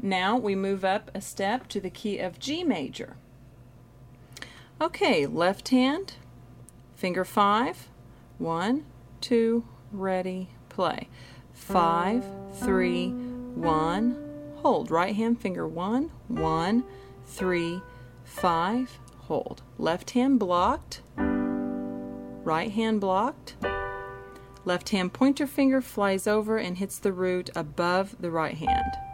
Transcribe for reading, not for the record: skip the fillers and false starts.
Now we move up a step to the key of G major. Okay, left hand, finger 5, 1, 2, ready, play. 5, 3, 1, hold. Right hand, finger 1, 1, 3, 5, hold. Left hand blocked, right hand blocked. Left hand pointer finger flies over and hits the root above the right hand.